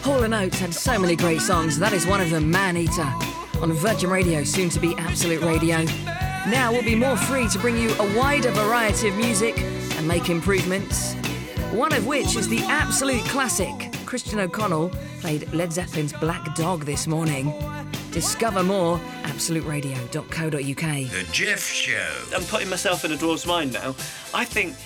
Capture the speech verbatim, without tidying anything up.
Hall and Oates had so many great songs. That is one of them, Man Eater, on Virgin Radio, soon to be Absolute Radio. Now we'll be more free to bring you a wider variety of music and make improvements. One of which is the absolute classic. Christian O'Connell played Led Zeppelin's Black Dog this morning. Discover more, absolute radio dot co dot uk. The Jeff Show. I'm putting myself in a dwarf's mind now. I think